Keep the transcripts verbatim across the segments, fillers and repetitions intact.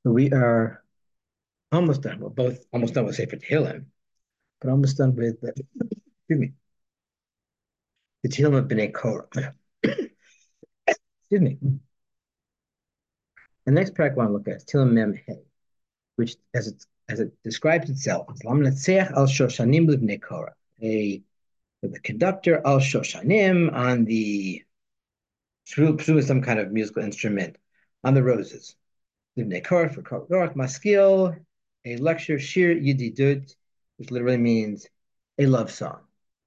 We are almost done. We're both almost done with Sefer Tehillim, but almost done with the, excuse me, the Tehillim of Bnei Korach. Excuse me. The next parak I want to look at is Tehillim Mem He, which, as it as it describes itself, is Lam Netzeach al Shoshanim Bnei Korach, a the conductor al Shoshanim on the through some kind of musical instrument on the roses. Bnei Korach for Korach Maskil, a lecture Shir Yididut, which literally means a love song.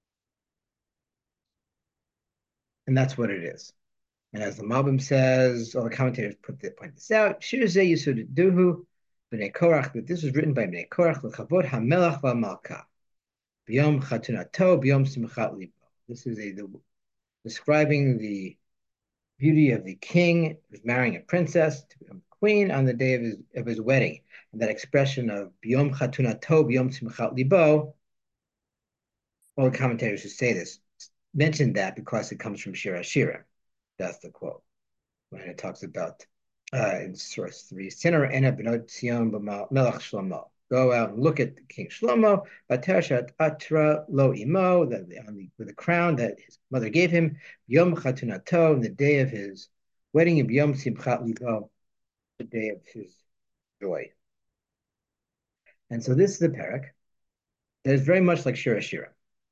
And that's what it is. And as the Malbim says, all the commentators put the, point this out, Shir Zeh Yisud Duhu, Bnei Korach, that this was written by Bnei Korach, L'chavod HaMelach VaMalka, B'yom Chatunato, B'yom Simchat Libo. This is a, the, describing the beauty of the king who's marrying a princess to become queen on the day of his, of his wedding. And that expression of B'yom Chatunato, B'yom Simchat Libo, all the commentators who say this mentioned that because it comes from Shir HaShirim. That's the quote. When it talks about uh, in source three, Sinner Ena Benot Sion Melach Shlomo. Go out and look at King Shlomo, Batershat Atra Lo Imo, that on the with the crown that his mother gave him, Yom Chatunato, the day of his wedding, and Yom Simchat Libo, the day of his joy. And so this is the parak that is very much like Shir HaShirim.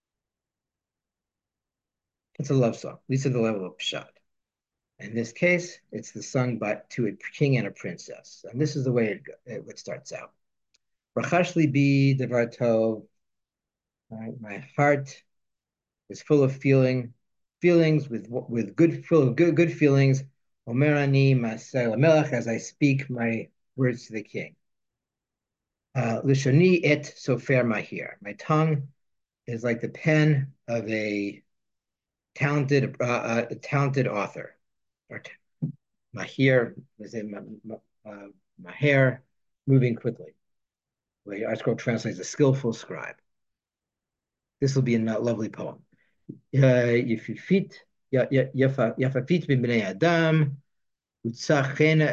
It's a love song, at least at the level of Pshat. In this case, it's the sung by to a king and a princess, and this is the way it, it, it starts out. Rachashli bi devar tov. My heart is full of feeling, feelings with with good full of good good feelings. Omer ani maseh lamelech, as I speak my words to the king. Lishoni et sofer mahir. My tongue is like the pen of a talented uh, a talented author. Or mahir is it uh, maher, moving quickly. The ArtScroll translates a skillful scribe. This will be a lovely poem. Yafafit b'bnei adam, utzachen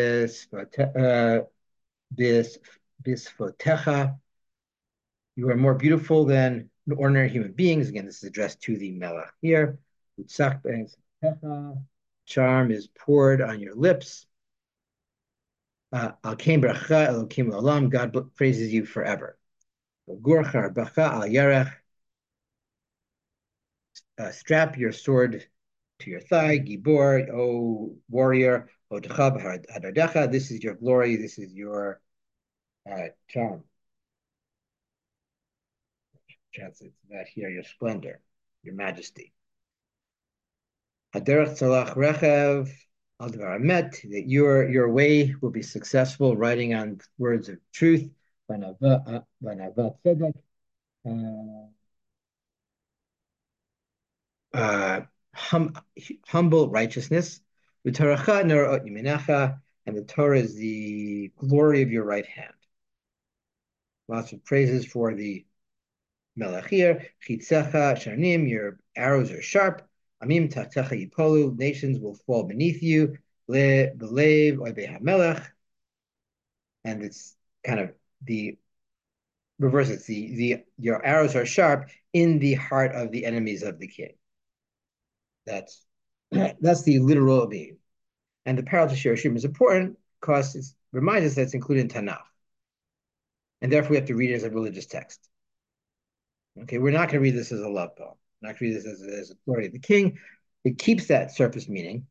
bisfotecha. You are more beautiful than ordinary human beings. Again, this is addressed to the Melech here. Utzach bisfotecha. Charm is poured on your lips. Al-Kem bracha Elokim olam. God praises you forever. Gorcha bacha al yarech. Uh, strap your sword to your thigh, Gibor, O warrior, O Techab Hadardecha. This is your glory. This is your uh, charm. Translates that here, your splendor, your majesty. Haderech Tzalach Rechev Al Devar Amet. That your your way will be successful, writing on words of truth. Vanavat Tzedek. Uh, hum, humble righteousness, and the Torah is the glory of your right hand. Lots of praises for the Melachir, Chitzecha Shanim, your arrows are sharp. Amim Tachtecha Yipolu, nations will fall beneath you. Le Belev Oibei HaMelech, and it's kind of the reverse. It's the the your arrows are sharp in the heart of the enemies of the king. That's that's the literal meaning. And the parallel to Shir HaShirim is important because it reminds us that it's included in Tanakh. And therefore we have to read it as a religious text. Okay, we're not going to read this as a love poem. We're not going to read this as, as a glory of the king. It keeps that surface meaning.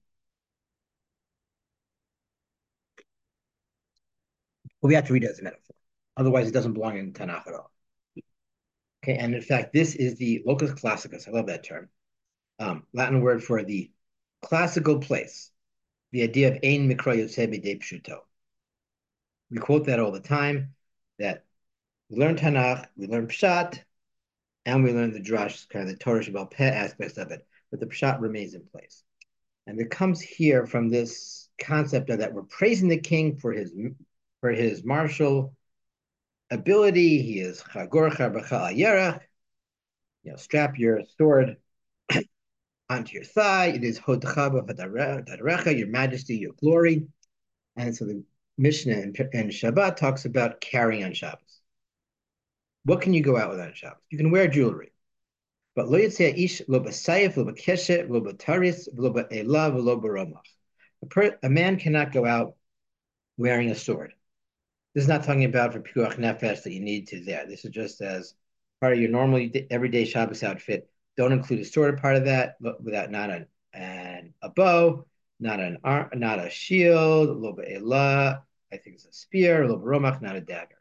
But we have to read it as a metaphor. Otherwise, it doesn't belong in Tanakh at all. Okay, and in fact, this is the locus classicus. I love that term. Um, Latin word for the classical place. The idea of ein mikra yotzeh b'dei pshuto. We quote that all the time, that we learn Tanakh, we learn Pshat, and we learn the Drash, kind of the Torah Shebaal Peh aspects of it, but the Pshat remains in place. And it comes here from this concept of that we're praising the king for his for his martial ability. He is chagor charbacha al yerach, you know, strap your sword onto your thigh. It is hodcha b'hadarecha, your majesty, your glory. And so the Mishnah and, and Shabbat talks about carrying on Shabbos. What can you go out with on Shabbos? You can wear jewelry. But lo yitzeh ish lo b'sayif, lo b'keshet, lo b'taris, lo b'ela, lo b'ramach. A man cannot go out wearing a sword. This is not talking about for pikuach nefesh that you need to there. This is just as part of your normal everyday Shabbos outfit. Don't include a sword part of that without not an, an a bow, not an arm, not a shield, a little bit elah, I think it's a spear, a little bit romach, not a dagger.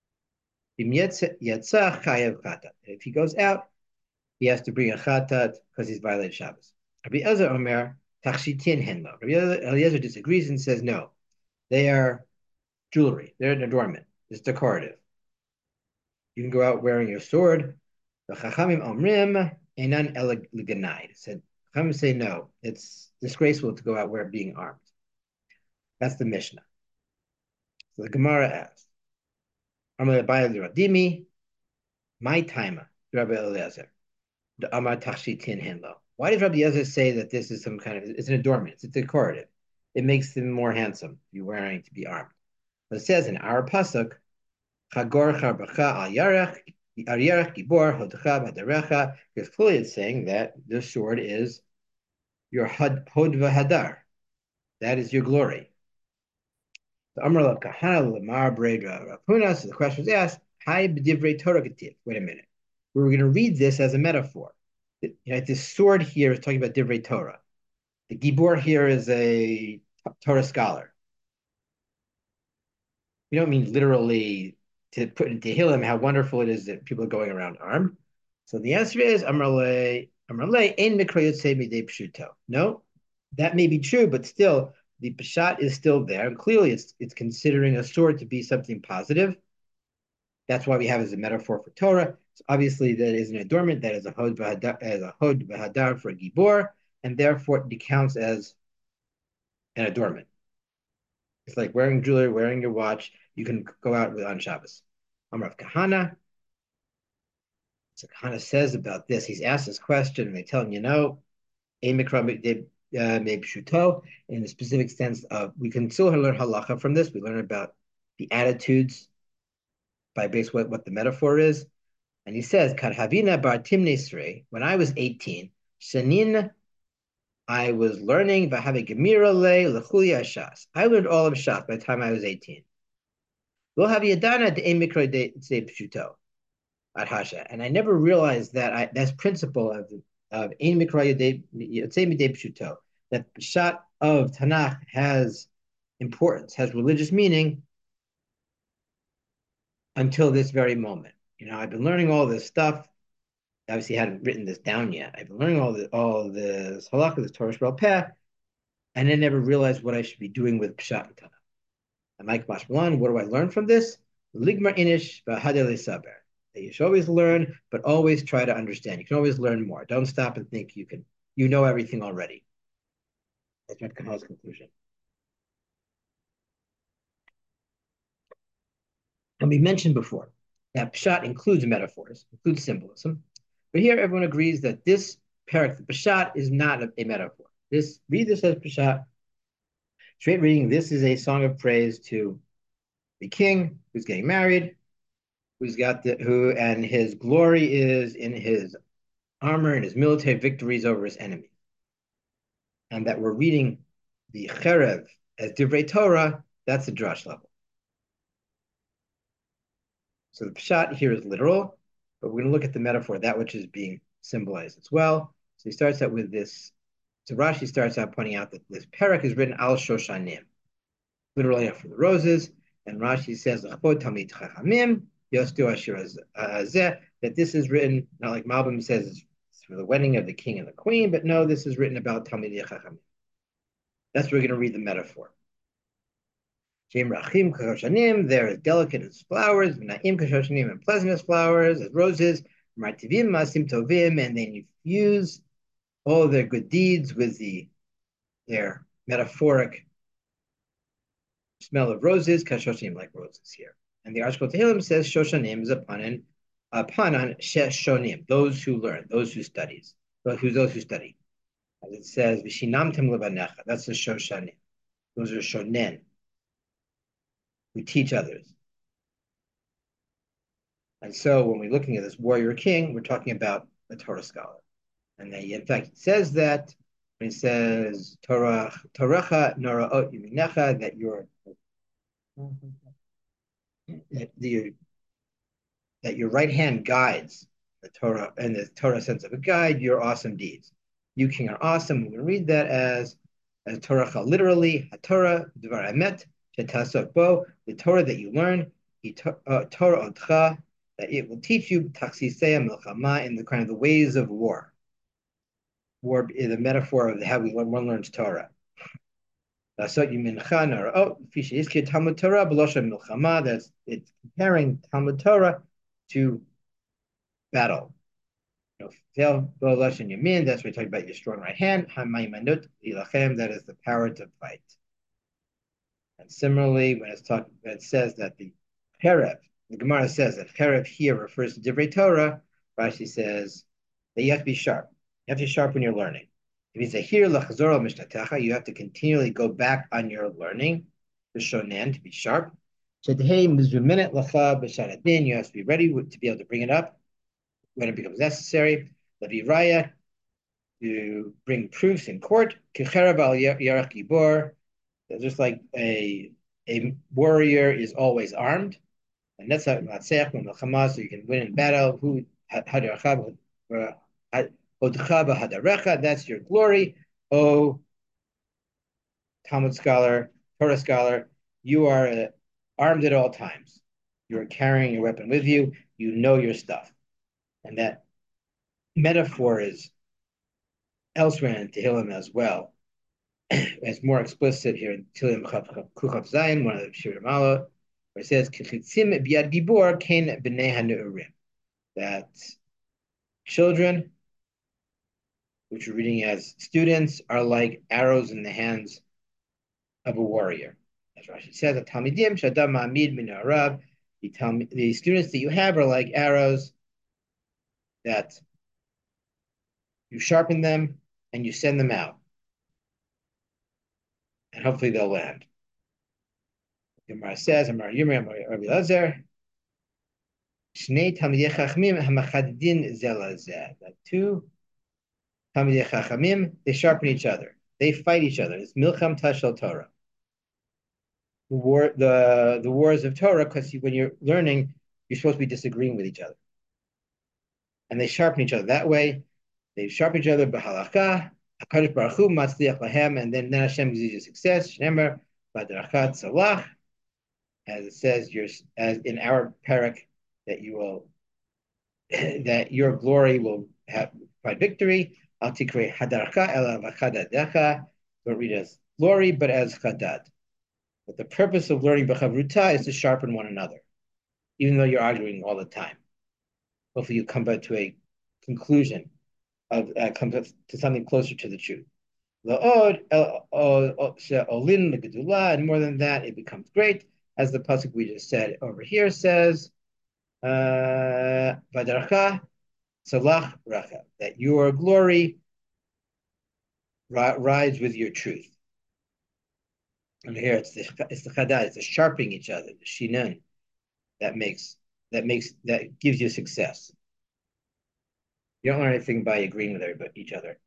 If he goes out, he has to bring a chatat because he's violated Shabbos. Rabbi Eliezer Omer tachshitin henlo. Rabbi Eliezer disagrees and says no, they are jewelry. They're an adornment. It's decorative. You can go out wearing your sword. The Chachamim Omrim Einan Eliganai said, Chachamim say no. It's disgraceful to go out wearing being armed. That's the Mishnah. So the Gemara asks, Amar Radimi, my timer, Rabbi Eliezer. The Amar Tachshitin Henlo. Why does Rabbi Eliezer say that this is some kind of, it's an adornment, it's decorative. It makes them more handsome, you're wearing to be armed. But it says in our pasuk, Chagor charbacha al yarech, al yarech gibor hodcha b'darecha. Because clearly it's saying that the sword is your hod v'hadar. That is your glory. The Amar Lav Kahana Lamar Bredra Rapuna. So the question was asked, Hai b'divrei Torah ketiv. Wait a minute. We were going to read this as a metaphor. You know, this sword here is talking about divrei Torah. The gibor here is a Torah scholar. We don't mean literally to put into Tehillim how wonderful it is that people are going around armed. So the answer is Amrle, Amrle, ein mikra yotzei midei pshuto. No, that may be true, but still the pshat is still there, and clearly it's it's considering a sword to be something positive. That's why we have it as a metaphor for Torah. So obviously that is an adornment, that is a hod v'hadar, as a hod v'hadar for a gibor, and therefore it counts as an adornment. It's like wearing jewelry, wearing your watch. You can go out with on Shabbos. Amar Rav Kahana. So Kahana says about this. He's asked this question, and they tell him, you know, in the specific sense of we can still learn halacha from this. We learn about the attitudes by based what, what the metaphor is. And he says, Karhavina bar timnesre. When I was eighteen, shanin, I was learning Vahave Gemira le Lechuli Shas. I learned all of Shas by the time I was eighteen. Lo have Yadana de Mikra de Pshuto at Hasha. And I never realized that I, that's principle of of Ein Mikra de Pshuto, that the Pshat of Tanakh has importance, has religious meaning until this very moment. You know, I've been learning all this stuff. Obviously, I hadn't written this down yet. I've been learning all the all this halakha, this Torah Sheba'al Peh, and I never realized what I should be doing with Pshat and Tanakh. And Mike Mashmalan, what do I learn from this? Ligmar inish v'hadele saber. That you should always learn, but always try to understand. You can always learn more. Don't stop and think you can, you know everything already. That's Red Kahal's conclusion. And we mentioned before that Pshat includes metaphors, includes symbolism. But here everyone agrees that this parak, the Pshat, is not a, a metaphor. This read this as Pshat. Straight reading, this is a song of praise to the king who's getting married, who's got the who, and his glory is in his armor and his military victories over his enemy. And that we're reading the Cherev as Divrei Torah, that's the drush level. So the Pshat here is literal, but we're going to look at the metaphor, that which is being symbolized as well. So he starts out with this. So Rashi starts out pointing out that this parak is written al Shoshanim, literally for the roses. And Rashi says that this is written, not like Malbim says it's for the wedding of the king and the queen, but no, this is written about Talmidei Chachamim. That's where we're going to read the metaphor. There is delicate as flowers, and pleasant as flowers, as roses, and then you fuse all their good deeds with the their metaphoric smell of roses, kashoshanim, like roses here. And the Arshkol Tehillim says Shoshanim is upon an upon on Sheshonim, those who learn, those who studies, those who those who study. As it says, Vishinamtem levanecha, that's the Shoshanim. Those are Shonen. who teach others. And so when we're looking at this warrior king, we're talking about a Torah scholar. And they, in fact, it says that when it says Torah, Toracha Noraot Yeminecha, that your that the that your right hand guides the Torah, and the Torah sense of a guide, your awesome deeds. You king are awesome. We can read that as as Toracha literally, HaTorah, Dvar Emet, Shetasok Bo, the Torah that you learn, uh, Torah Otcha, that it will teach you Taksisei Milchama in the kind of the ways of war. War is a metaphor of how we learn, one learns Torah. That's it's comparing Talmud Torah to battle. You know, that's what we talk about your strong right hand. That is the power to fight. And similarly, when it's talking, when it says that the Cherev, the Gemara says that Cherev here refers to Divrei Torah, Rashi says that you have to be sharp. You have to be sharp when you're learning. If you say here lachzor mishtatecha, you have to continually go back on your learning, the shonen, to be sharp. Shedhei mizuminet lacha b'shadadin, you have to be ready to be able to bring it up when it becomes necessary. Leviraya, to bring proofs in court. Kicherav al yarach gibor, just like a a warrior is always armed. And that's how Matzech when Hamas, so you can win in battle. Who hadarachab hadarecha, that's your glory. Oh, Talmud scholar, Torah scholar, you are uh, armed at all times. You're carrying your weapon with you. You know your stuff. And that metaphor is elsewhere in Tehillim as well. It's more explicit here in Tehillim Kuchav Zayin, one of the Shir Mala, where it says, biad gibor kain b'nei hanurim, that children, which we're reading as students, are like arrows in the hands of a warrior. As Rashi says, Talmidim shadam ma'amid min ha'arav, the students that you have are like arrows that you sharpen them and you send them out. And hopefully they'll land. Gemara says, Amar Yirmiyah, Amar Rabbi Lazar, Shnei Talmidei Chachamim hamachadidin zelazeh. That two Talmidei Chachamim, they sharpen each other. They fight each other. It's Milcham Tashel Torah. The war, the the wars of Torah, because when you're learning, you're supposed to be disagreeing with each other, and they sharpen each other that way. They sharpen each other. B'halakha, Hakadosh Baruch Hu matzliach lahem, and then Hashem gives you success. Shnemer b'drachat salach, as it says, you're, as in our parak, that you will, that your glory will have provide victory. Al tikre hadarcha ela v'chadadecha. Don't read as glory, but as chadad. But the purpose of learning b'chavruta is to sharpen one another, even though you're arguing all the time. Hopefully, you come back to a conclusion of uh, come to, to something closer to the truth. La'od olin l'gedula, and more than that, it becomes great, as the pasuk we just said over here says, "Vadarcha salach racha," that your glory rides with your truth. And here it's the it's the chadad, it's the sharpening each other, the shinun, that makes that makes that gives you success. You don't learn anything by agreeing with everybody, each other.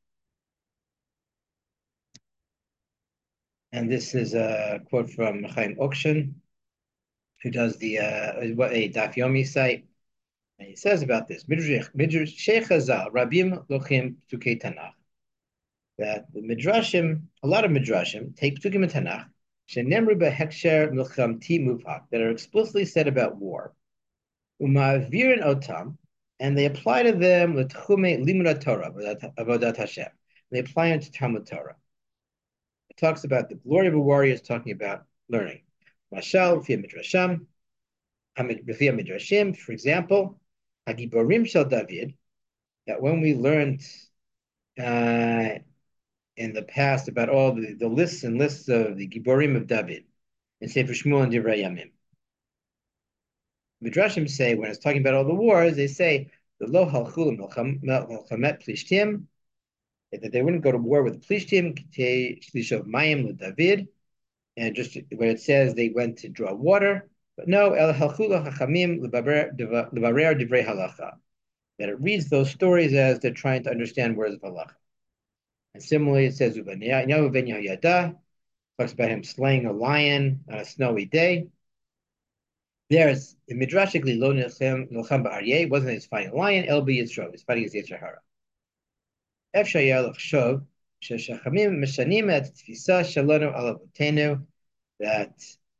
And this is a quote from Chaim Okshin, who does the uh, a Daf Yomi site, and he says about this: Midrash Chazal, Rabim Lochim Psukei Tanakh, that the midrashim, a lot of midrashim, take psukim in Tanakh, shenemru beheksher milchamti muvhak, that are explicitly said about war, uma'avirin otam, and they apply to them l'tchume limud Torah, avodat Hashem. They apply it to Talmud Torah. It talks about the glory of a warrior, is talking about learning. Mashal v'fia midrasham, v'fia midrashim, for example, hagiborim shel David, that when we learned uh, in the past about all the, the lists and lists of the Giborim of David in Sefer Shmuel and Divrei Yamim. Midrashim say, when it's talking about all the wars, they say, the lo halchul melchamet plishtim, that they wouldn't go to war with the plishtim, shlish of mayim with David, And just when it says they went to draw water, but no, El Halchula Hachamim Lebarer Divrei Halacha. That it reads those stories as they're trying to understand words of halacha. And similarly, it says Ubanyahu ben Yehoyada talks about him slaying a lion on a snowy day. There's midrashically lo nilcham ba'aryeh wasn't his fighting a lion, el b'yitzro, he's fighting his Yetzer Hara. Efshar yeh l'chshov sheshachamim mishanim et tfisa shalonu al avotenu, that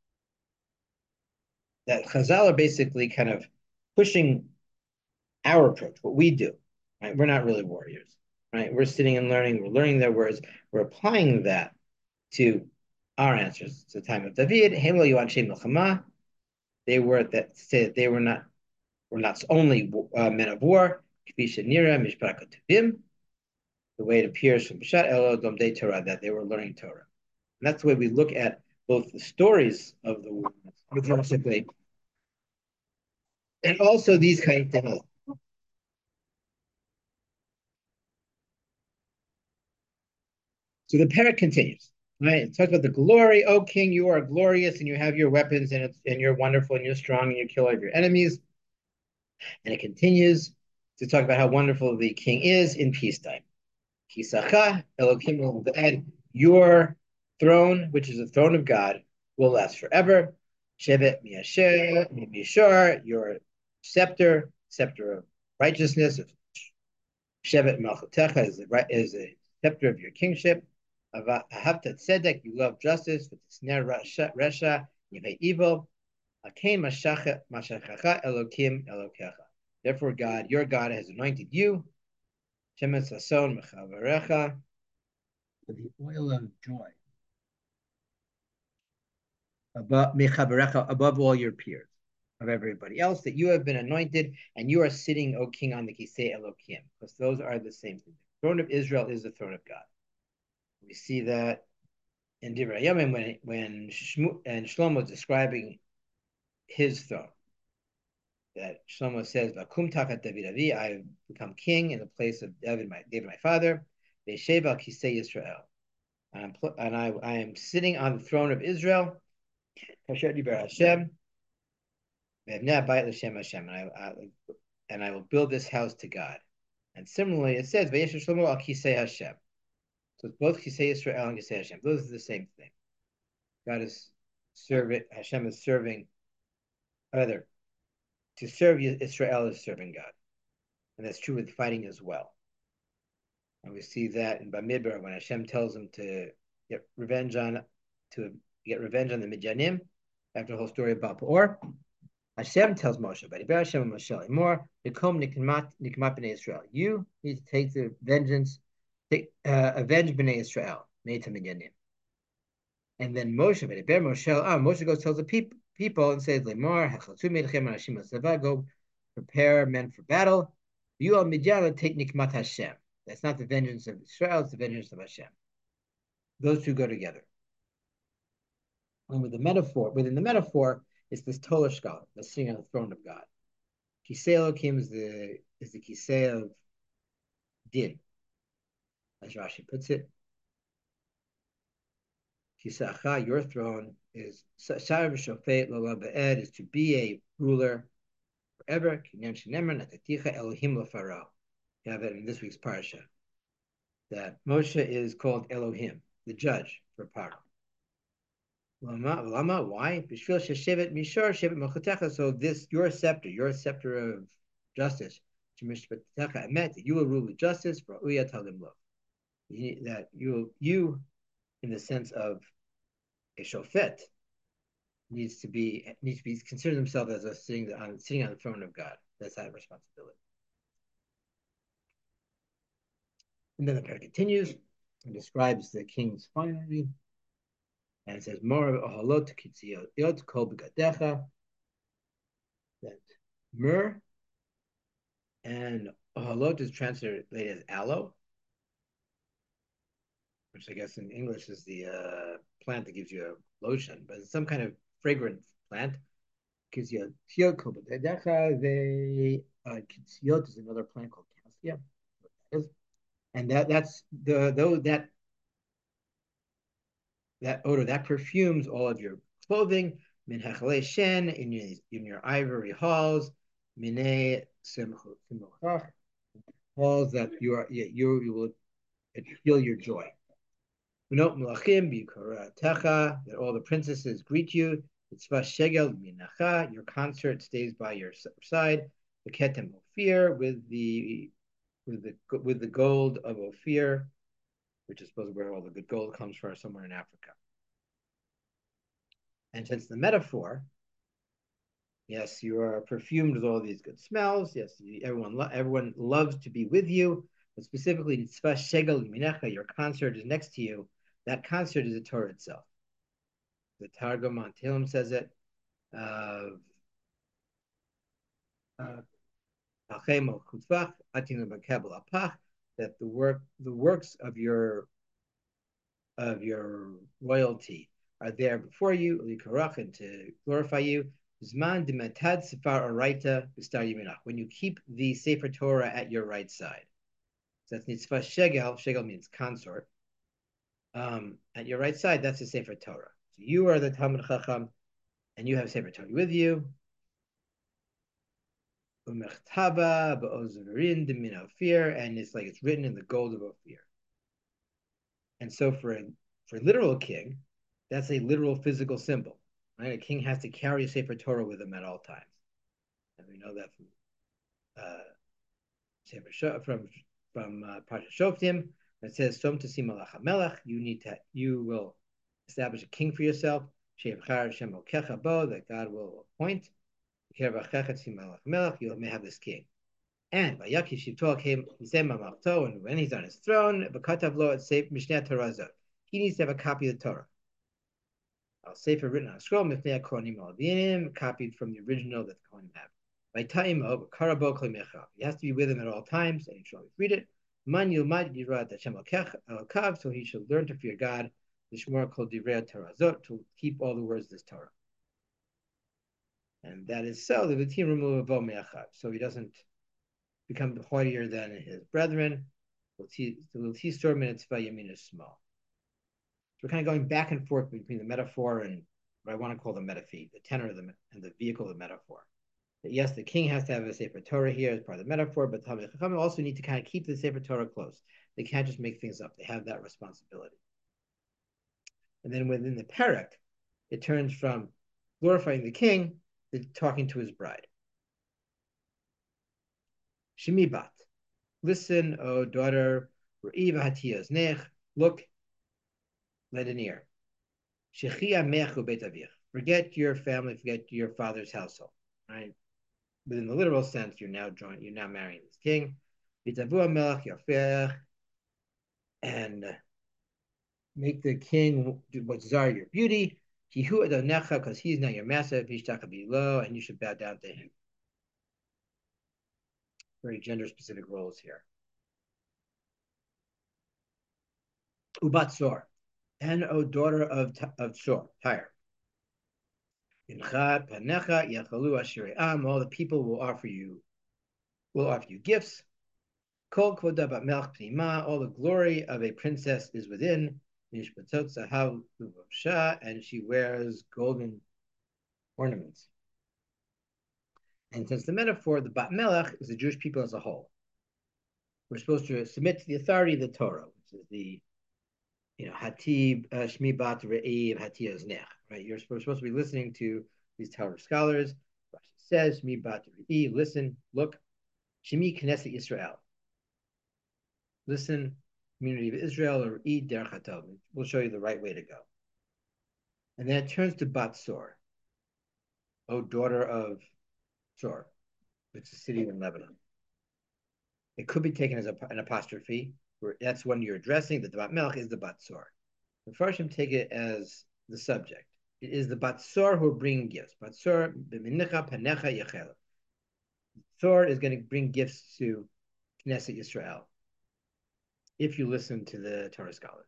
that Chazal are basically kind of pushing our approach, what we do. Right? We're not really warriors, right? We're sitting and learning. We're learning their words. We're applying that to our answers. It's the time of David. They were that say that they were not were not only uh, men of war. The way it appears from Bishat Elo Domdei Torah, that they were learning Torah. And that's the way we look at both the stories of the war, and also these kind of things. So the parak continues, right? It talks about the glory, O king, you are glorious and you have your weapons and, it's, and you're wonderful and you're strong and you kill all of your enemies. And it continues to talk about how wonderful the king is in peacetime. Kisacha, Elohim, your throne, which is the throne of God, will last forever. Shevet Mishar, your scepter, scepter of righteousness. Shevet Malchutecha is the, is the scepter of your kingship. Ahavta tzedek, you love justice. V'tisner resha, you hate evil. Akein mashachacha Elokim Elokecha. Therefore, God, your God, has anointed you. Shemetz Sason Mechavarecha, with the oil of joy. Above Mechaverecha, above all your peers, of everybody else, that you have been anointed, and you are sitting, O King, on the Kisei Elokim, because those are the same thing. The throne of Israel is the throne of God. We see that in Divrei Hayamim when when Shmu, and Shlomo is describing his throne. That Shlomo says, "Vakum tachat David avi, I have become king in the place of David, my David, my father. Ve'shev al kisei Yisrael, and, I'm, and I, I am sitting on the throne of Israel. Kasher diber Hashem, ve'evnei bayit l'Shem Hashem, and I, I and I will build this house to God." And similarly, it says, "Vayeshev Shlomo al kisei Hashem." So it's both Kisei Yisrael and Kisei Hashem. Those are the same thing. God is serving, Hashem is serving, rather, to serve Israel is serving God. And that's true with fighting as well. And we see that in Bamidbar when Hashem tells him to get revenge on to get revenge on the Midianim after the whole story of Baal Peor. Hashem tells Moshe, "But Hashem Moshe more, Nikom Nikmat Nikmat Bnei Israel. You need to take the vengeance, take, uh, avenge Bnei Israel, Neitam Midianim." And then Moshe, V'diber Moshe, ah, Moshe goes tells the people people and says, "Lemar hachaltu meidchem anashim l'sava, go prepare men for battle. You al Midian take Nikmat Hashem." That's not the vengeance of Israel; it's the vengeance of Hashem. Those two go together. And with the metaphor, within the metaphor, it's this Tolashkal that's sitting on the throne of God. Kisei Elokim is the is the Kisei of Din, as Rashi puts it. Kisacha, your throne is Shar v'Shofet Lo Be'ed, is to be a ruler forever. Kinyan Shenemer Nataticha Elohim LaFaro. You have it in this week's parasha. That Moshe is called Elohim, the judge for Paro. Lama, lama, why? B'shvil sheshevet mishor shevet malchutecha. So this, your scepter, your scepter of justice, shemishpatecha emet, that you will rule with justice for uyat halimlo. That you, you, in the sense of a shofet, needs to be needs to be consider himself as a sitting on sitting on the throne of God. That's that responsibility. And then the prayer continues and describes the king's finery. And it says, "More ohalot kitziyot kol begadecha." That myrrh and ohalot is translated as aloe, which I guess in English is the uh, plant that gives you a lotion, but it's some kind of fragrant plant. Kitziyot kol begadecha. The uh, kitziyot is another plant called cassia. What that is, and that that's the though that that odor that perfumes all of your clothing. Min hechalei shen in your in your ivory halls. Minei simchach halls that you are you, you will feel your joy. Minot melachim b'koratecha that all the princesses greet you. Mitzvah shegel minacha your concert stays by your side. The ketem ophir with the with the with the gold of Ophir, which is supposed to where all the good gold comes from, somewhere in Africa. And since the metaphor, yes, you are perfumed with all these good smells. Yes, everyone lo- everyone loves to be with you. But specifically, Tzva Shegel Minecha, your concert is next to you. That concert is the Torah itself. The Targum on Tehillim says it. Uh, uh, that the work the works of your of your royalty are there before you, and to glorify you. Zman dematad sefar araita b'star yaminach. When you keep the Sefer Torah at your right side. So that's nitzvah shegel. Shegel means consort. Um, at your right side, that's the Sefer Torah. So you are the Talmud Chacham, and you have Sefer Torah with you. Umechtava ba'ozarin demin Ophir, and it's like it's written in the gold of Ophir. And so for a for a literal king, that's a literal physical symbol. Right? A king has to carry a Sefer Torah with him at all times. And we know that from uh, Sefer from from uh, Parsha Shoftim. It says, "Som tasi malach hamelech." You need to you will establish a king for yourself. Sheivchar Shem Okecha Bo, that God will appoint. You may have this king. And Vayaki Shivtol came Mamachto, and when he's on his throne, Vakatav Lo at Sefer Mishneh Torah. He needs to have a copy of the Torah. Al Sefer written on a scroll, Mifnei Kohanim Aldinim, copied from the original that the Kohanim have. By time of Karabo Klemecha. He has to be with him at all times, and he should always read it. Man Yilmad Yirat Hashem Al-Kav, so he should learn to fear God, the Shmor Kol Divrei Torah Zot, to keep all the words of this Torah. And that is so, the Vitim remove Avo Me'achad, so he doesn't become haughtier than his brethren. The L'tistor Mitzvah Yamin is small. So we're kind of going back and forth between the metaphor and what I want to call the metaphor, the tenor of the and the vehicle of the metaphor. That yes, the king has to have a Sefer Torah here as part of the metaphor, but Talmid Chachamim also need to kind of keep the Sefer Torah close. They can't just make things up. They have that responsibility. And then within the parak, it turns from glorifying the king to talking to his bride. Shemi bat, listen, O daughter, Re'iva hatiyos nech, look, lend an ear. Shechia mechu bet avich, forget your family, forget your father's household, right? Within the literal sense, you're now joining, you're now marrying this king. V'tavu melech yafech, and make the king what desire your beauty. Kihu adonecha, because he's now your master. Vishtaka below, and you should bow down to him. Very gender-specific roles here. Ubat Zor, and O daughter of of Zor, Tyre. Incha panecha yachalu ashirei am. All the people will offer you will offer you gifts. Kol kvoda bat melch pnima. All the glory of a princess is within. Nishbatot zahav luvavsha, and she wears golden ornaments. And since the metaphor, the bat melech is the Jewish people as a whole. We're supposed to submit to the authority of the Torah, which is the you know, Hatib, uh, Shmi Bat Re'iv, Hatiyos Nech, right? You're supposed, supposed to be listening to these Torah scholars. Rashi says, Shmi Bat Re'iv, listen, look, Shemi Knesset Israel. Listen, community of Israel, or Re'i Derech HaTov. We'll show you the right way to go. And then it turns to Bat Sor, O daughter of Sor, which is a city in Lebanon. It could be taken as a, an apostrophe. Where that's when you're addressing. The Bat Melech is the Bat Sor. The Farshim take it as the subject. It is the Bat Sor who are bringing gifts. Bat Sor b'minicha panecha yechel. Sor is going to bring gifts to Knesset Yisrael. If you listen to the Torah scholars.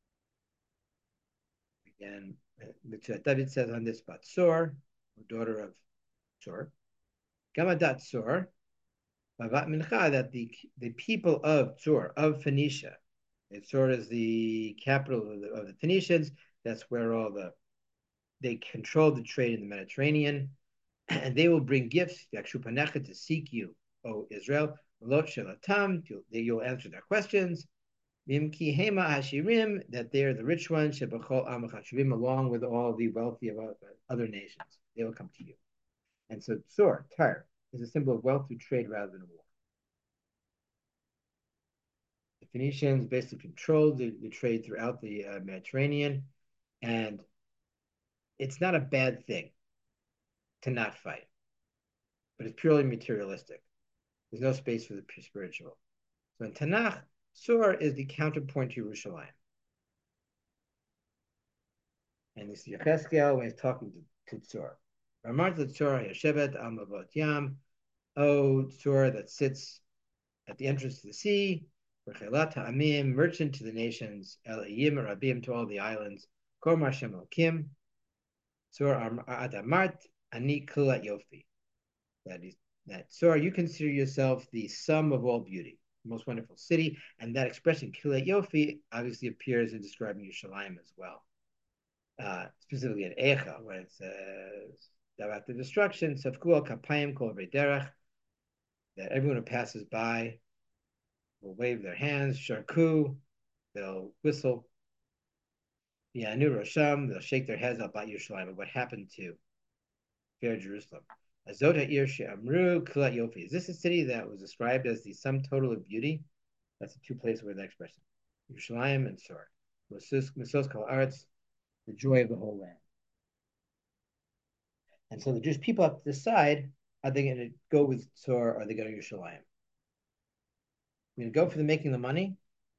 Again, David says on this Bat Sor, daughter of Sor, Gamadat Sor, Bavat Mincha, that the the people of Sor, of Phoenicia, Sor is the capital of the, of the Phoenicians. That's where all the they control the trade in the Mediterranean, and they will bring gifts to seek you, O Israel. That you'll answer their questions. Mimki Hema Hashirim, that they are the rich ones, Shebachol Amachashirim, along with all the wealthy of other nations. They will come to you. And so Tsor, Tyre, is a symbol of wealth through trade rather than war. The Phoenicians basically controlled the, the trade throughout the uh, Mediterranean, and it's not a bad thing to not fight, but it's purely materialistic. There's no space for the spiritual. So in Tanakh, Tsor is the counterpoint to Yerushalayim. And this is Yechezkel when he's talking to, to Tsor. Ramart Tsor Yeshevet Al Mavot Yam, O Tsor that sits at the entrance to the sea, Rechelat Ha'amim, merchant to the nations, El Eyim Rabim, to all the islands, Kor Mashem Elokim, Tsor Adamart Ani Kulat Yofi. That is that Tsor, you consider yourself the sum of all beauty, the most wonderful city, and that expression Kulat Yofi obviously appears in describing Yerushalayim as well. Uh, specifically in Eicha, when it says about the destruction, Safku Kapayim Kol Derech, that everyone who passes by will wave their hands, Sharku, they'll whistle, Yanu Rosham, they'll shake their heads about Yerushalayim, and what happened to fair Jerusalem. Azota Ir She'amru Kulat Yofi. Is this a city that was described as the sum total of beauty? That's the two places where that expression. Yerushalayim and Sor. Misos Kol Arts, the joy of the whole land. And so the Jewish people have to decide, are they going to go with Tzor or are they going to Yerushalayim? We're going to go for the making the money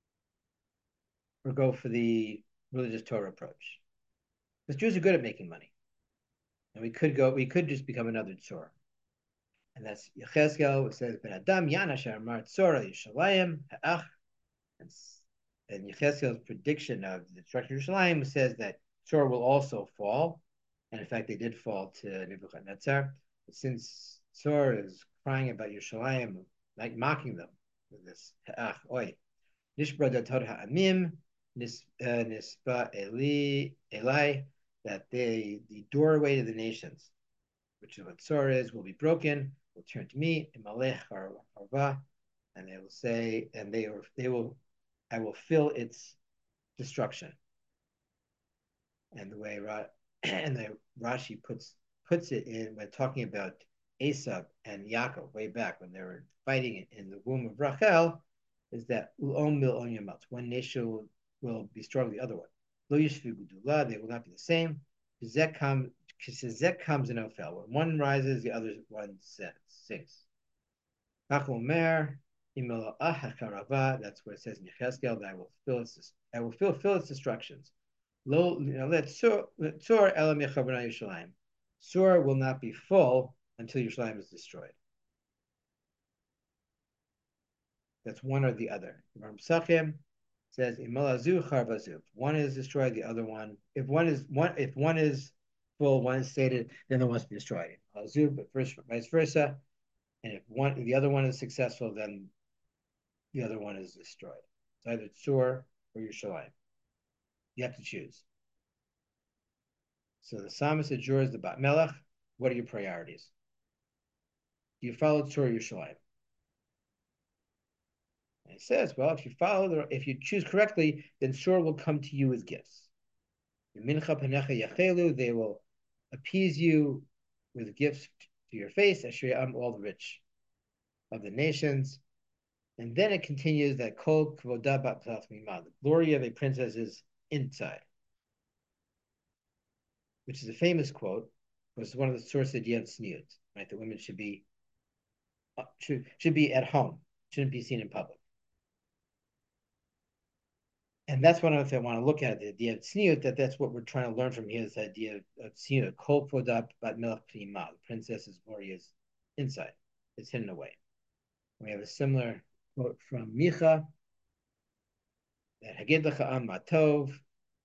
or go for the religious Torah approach? Because Jews are good at making money. And we could go, we could just become another Tzor. And that's Yechezkel, it says, Ben Adam Yana Sharmar Tzor Yerushalayim Ha'ach. And Yechezkel's prediction of the destruction of Yerushalayim says that Tzor will also fall. And in fact, they did fall to Nebuchadnezzar. But since Tzor is crying about Yerushalayim, like mocking them with this, Ha'ach, oi, Nishbra Datod Ha'amim, Nisba Eli, Eli, that they, the doorway to the nations, which is what Tzor is, will be broken, will turn to me, Imalech Harva, and they will say, and they, are, they will, I will fill its destruction. And the way and the Rashi puts puts it in when talking about Esau and Yaakov way back when they were fighting in the womb of Rachel, is that U'om mil on your mouth. One nation will, will be strong the other one. Lo yishvu gudula, they will not be the same. Zek comes comes in Ophel. When one rises, the other one sinks. Mer, that's where it says in Yechezkel that I will fill its I will fill fill its destructions. Lo, let Sur elam yechavna Yerushalayim. Sur will not be full until Yerushalayim is destroyed. That's one or the other. Ram Psachim says imalazu charvazu. One is destroyed, the other one. If one is one, if one is full, one is sated, then the one must be destroyed. Malazu, but first vice versa. And if one, if the other one is successful, then the other one is destroyed. It's either Sur or Yerushalayim. You have to choose. So the psalmist adjures the Bat Melech. What are your priorities? Do you follow Tzor or Yerushalayim? And it says, well, if you follow, the, if you choose correctly, then Tzor will come to you with gifts. They will appease you with gifts to your face. I'm all the rich of the nations. And then it continues that Kol Kvoda Bat the glory of a princess is inside, which is a famous quote, was one of the sources of Yad Tzniut, right? That women should be uh, should, should be at home, shouldn't be seen in public. And that's one of the things I want to look at, the idea of Tzniut, that that's what we're trying to learn from here, is the idea of Tzniut, Kol Kvoda Bat Melech Pnima, the princess's glory is inside, it's hidden away. We have a similar quote from Micha, that Hagid Lecha Am Matov,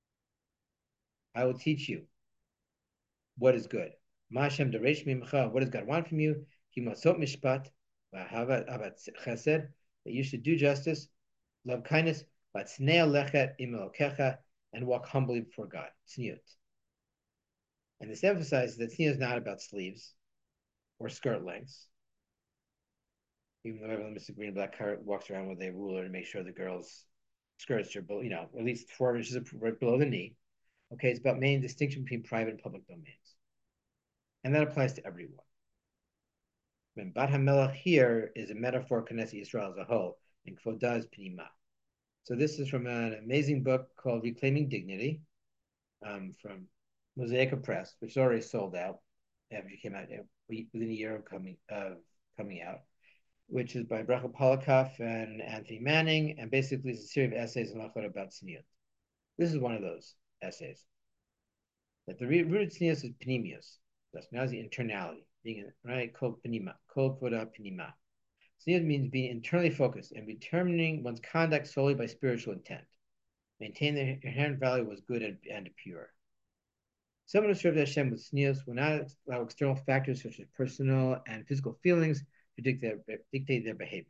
I will teach you what is good. Ma'ashem Daresh Mimcha, what does God want from you? Kimasot Mishpat, Abat Chesed, that you should do justice, love kindness, Vatznei Lechet Im Elokecha, and walk humbly before God. Tzniut. And this emphasizes that tzniut is not about sleeves or skirt lengths, even though everyone Mister Green Black Cart walks around with a ruler to make sure the girls' skirts are, you know, at least four inches right below the knee. Okay, it's about main distinction between private and public domains, and that applies to everyone. When Bat HaMelech here is a metaphor for Knesset Yisrael as a whole, and Kvodah is Pnima. So this is from an amazing book called Reclaiming Dignity, um, from Mosaica Press, which is already sold out after it came out within a year of coming of coming out, which is by Bracha Polikoff and Anthony Manning, and basically it's a series of essays in Lachot about tzniut. This is one of those essays. That the root of tzniut is pnimius. That's now the internality, being right, kol pnima, kol kvoda pnima. Tzniut means being internally focused and determining one's conduct solely by spiritual intent. Maintain the inherent value was good and, and pure. Someone who serves Hashem with tznius will not allow external factors such as personal and physical feelings to dictate their, dictate their behaviors.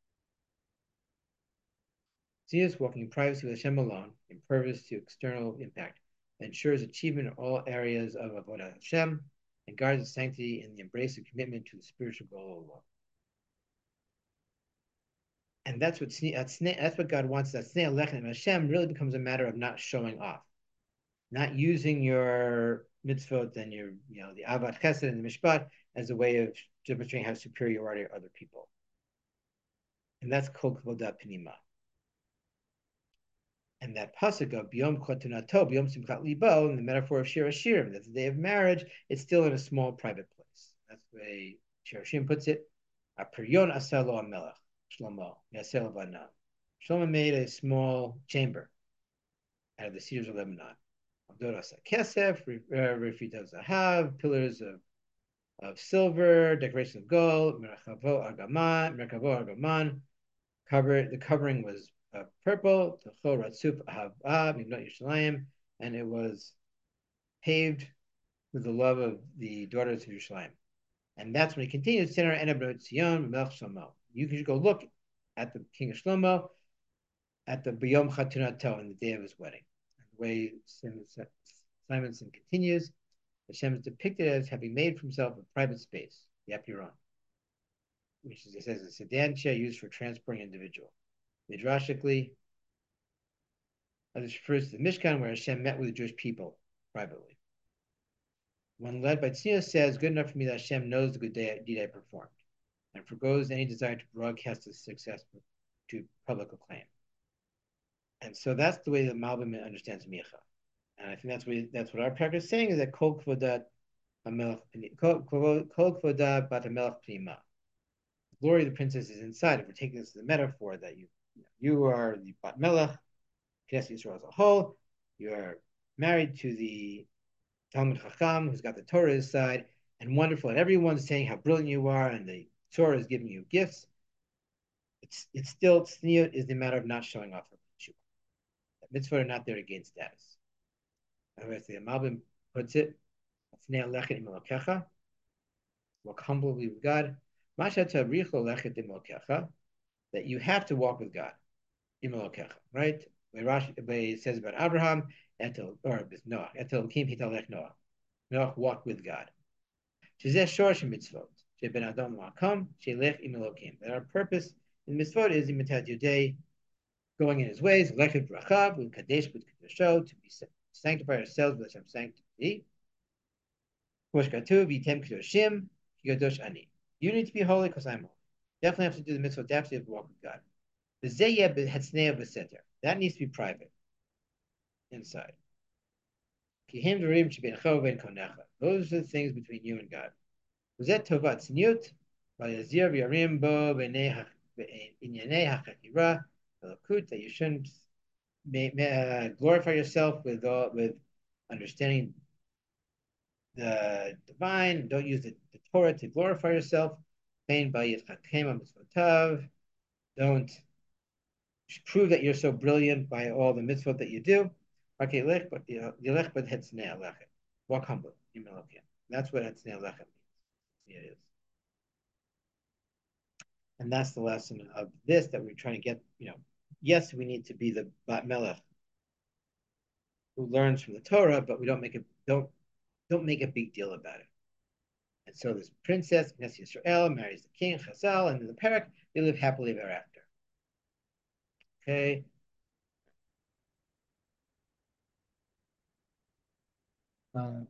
Tznius, walking in privacy with Hashem alone, impervious to external impact, ensures achievement in all areas of Avodah Hashem, and guards the sanctity in the embrace and commitment to the spiritual goal of Allah. And that's what that's, that's what God wants. That Snei Alechem and Hashem really becomes a matter of not showing off, not using your mitzvot and your, you know, the Avat Chesed and the Mishpat as a way of demonstrating how superior you are to other people. And that's Kol Kvodah Pnima. And that pasuk of Biyom Chotunato, Biyom Simchat Libo, in the metaphor of Shir Hashirim, that's the day of marriage, it's still in a small private place. That's the way Shir Hashirim puts it. Apiryon Asalo Amelech, Shlomo, Yasel Vanam. Shlomo made a small chamber out of the cedars of Lebanon. Abdoras Kesef, Refit of Zahav, pillars of, of silver, decoration of gold, Merkavo Argaman, Merkavo Argaman. Cover, the covering was uh, purple, and it was paved with the love of the daughters of Yerushalayim. And that's when he continues, you can go look at the king of Shlomo at the B'yom Chatunato, on the day of his wedding. And the way Simonson continues, Hashem is depicted as having made for himself a private space, the Apiron, which is, it says, a sedan chair used for transporting an individual. Midrashically, this refers to the Mishkan, where Hashem met with the Jewish people privately. One led by Tznius says, good enough for me that Hashem knows the good deed I performed, and forgoes any desire to broadcast this success to public acclaim. And so that's the way that Malbim understands Micha. And I think that's what that's what our parak is saying, is that Kol Kvodat Kol Kvodat Bat HaMelech Pnima. The glory of the princess is inside. If we're taking this as a metaphor, that you you are the Bat Melech, Knesset Yisrael as a whole, you are married to the Talmud Chacham, who's got the Torah at his side, and wonderful, and everyone's saying how brilliant you are, and the Torah is giving you gifts. It's it's still, tzniut is the matter of not showing off. That mitzvot are not there to gain status. Otherwise, the Malbim puts it, walk humbly with God, that you have to walk with God, right? It says about Abraham, or Noah, Noah, Noah walked with God. That our purpose in mitzvot is imitat Yudei, going in his ways, lechet brachav, with kadesh, with kadosho, to be sanctify ourselves with Hashem's sanctity. You need to be holy because I'm holy. Definitely have to do the mitzvah, definitely have to walk with God. That needs to be private, inside. Those are the things between you and God. That you shouldn't glorify yourself with uh, with understanding the divine. Don't use the, the Torah to glorify yourself. Don't prove that you're so brilliant by all the mitzvot that you do. Walk humbly. That's what Hetznei Alechem means. It is. And that's the lesson of this that we're trying to get, you know, yes, we need to be the Bat Melech who learns from the Torah, but we don't make it don't don't make a big deal about it. And so this princess, Knesset Yisrael, marries the king, Chazal, and in the parak, they live happily ever after. Okay. Uh,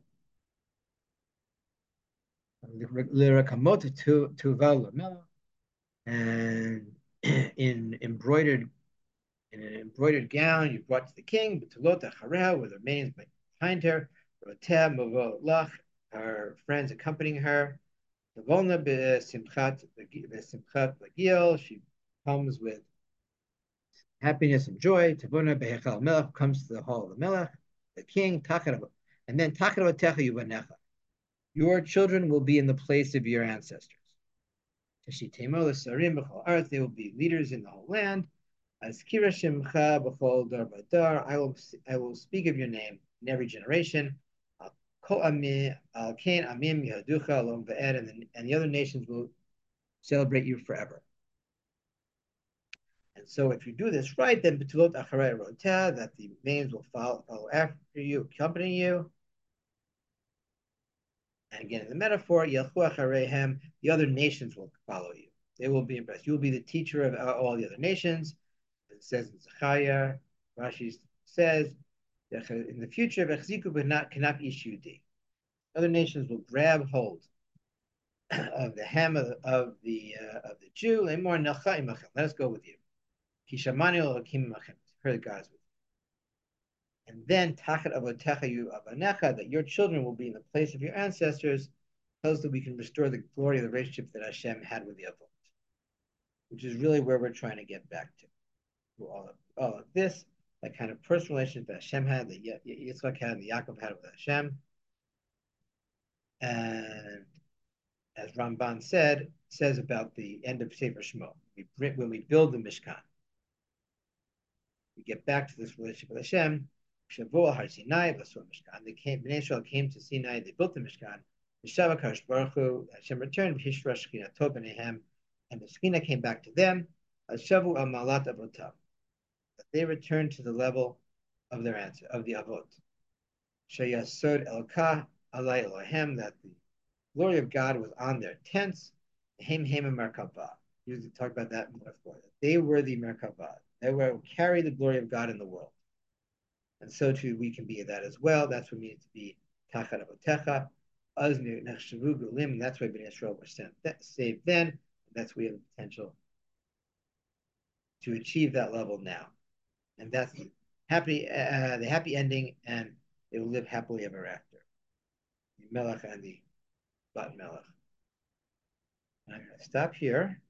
and in embroidered in an embroidered gown you brought to the king, Betulot Achareha, with her maidens behind her, Roteh Mavo Lach, her friends accompanying her, Tavolna Besimchat Bagil, she comes with happiness and joy. Tavona Behechal Melech comes to the hall of the Melech, the king, Tacharav, and then Tacharav Yuvanecha. Your children will be in the place of your ancestors. Teshitemo Sarim B'chol Arth, they will be leaders in the whole land. As Kira Shimcha B'chol Dar Badar, I will I will speak of your name in every generation. Kol Amim Al Kain Amim Yaducha Alom Ve'ed, and and the other nations will celebrate you forever. And so if you do this right, then Betulot Acharei Roteh, that the names will follow, follow after you, accompany you. And again, in the metaphor, Yelchu Achareihem, the other nations will follow you. They will be impressed. You will be the teacher of all the other nations. It says in Zechariah, Rashi says, in the future, cannot Ishudi. Other nations will grab hold of the hem of the of the, uh, of the Jew. Let us go with you. Heard God's with you. And then Tachat Avotecha Yu Avanecha, that your children will be in the place of your ancestors, tells that we can restore the glory of the relationship that Hashem had with the Avot, which is really where we're trying to get back to. Through all of, all of this, that kind of personal relationship that Hashem had, that Yitzchak had, that Yaakov had with Hashem. And as Ramban said, says about the end of Sefer Shmo, we, when we build the Mishkan, we get back to this relationship with Hashem. Shavuot Har Sinai, Mishkan. They came, Bnei Israel came to Sinai. They built the Mishkan. V'Shava Kadosh Baruch Hu. Hashem returned. V'Hishra Shekhinah Tov B'neihem, and the Shekhinah came back to them. Shavu Al Malat Avotav. That they returned to the level of their answer of the Avot. Sheyasod Elka Alay Elohem. That the glory of God was on their tents. Hem Hem Merkavah. You talk about that before. They were the Merkavah. They were carry the glory of God in the world. And so too, we can be that as well. That's what it means to be Tachat Avotecha. That's why Bnei Israel were sent, saved then. And that's why we have the potential to achieve that level now. And that's the happy, uh, the happy ending, and they will live happily ever after. The Melech and the Bat Melech. I'm going to stop here.